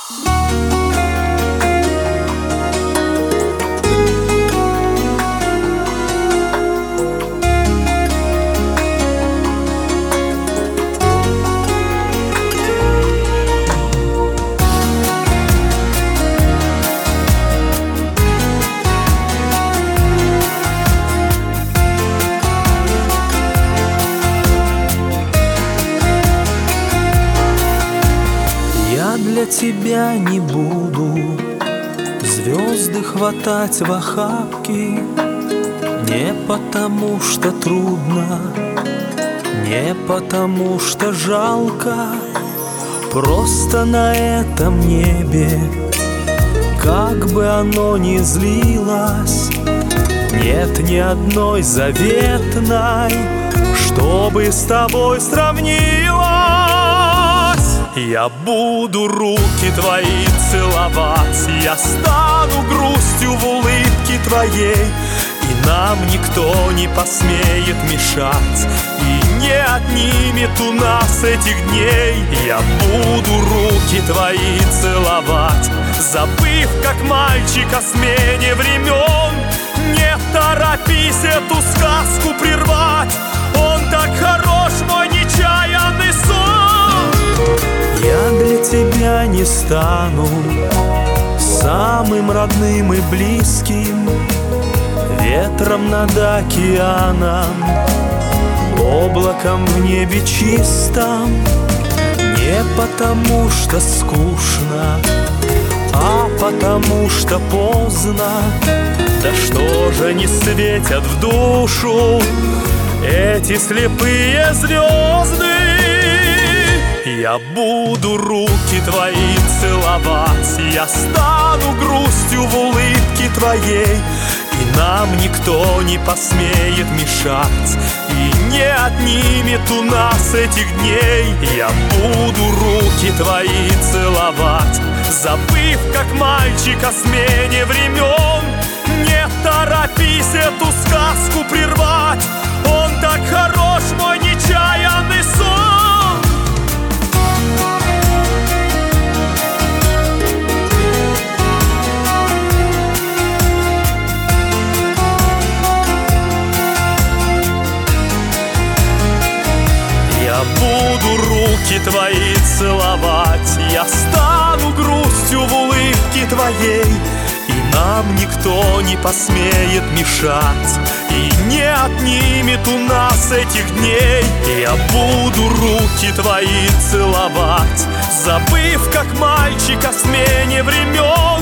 Для тебя не буду звезды хватать в охапки, не потому что трудно, не потому что жалко, просто на этом небе, как бы оно ни злилось, нет ни одной заветной, чтобы с тобой сравнилась. Я буду руки твои целовать, я стану грустью в улыбке твоей, и нам никто не посмеет мешать, и не отнимет у нас этих дней. Я буду руки твои целовать, забыв, как мальчик, о смене времен. Не торопись эту сказку прервать, он так хорош, мой нечаянный сон. Я для тебя не стану самым родным и близким, ветром над океаном, облаком в небе чистом, не потому что скучно, а потому что поздно. Да что же не светят в душу эти слепые звезды? Я буду руки твои целовать, я стану грустью в улыбке твоей, и нам никто не посмеет мешать, и не отнимет у нас этих дней. Я буду руки твои целовать, забыв, как мальчик, о смене времен. Не торопись эту сказку прервать, он так хорош, мой нечаянный сон. Я буду руки твои целовать, я стану грустью в улыбке твоей, и нам никто не посмеет мешать, и не отнимет у нас этих дней. Я буду руки твои целовать, забыв, как мальчик, о смене времен.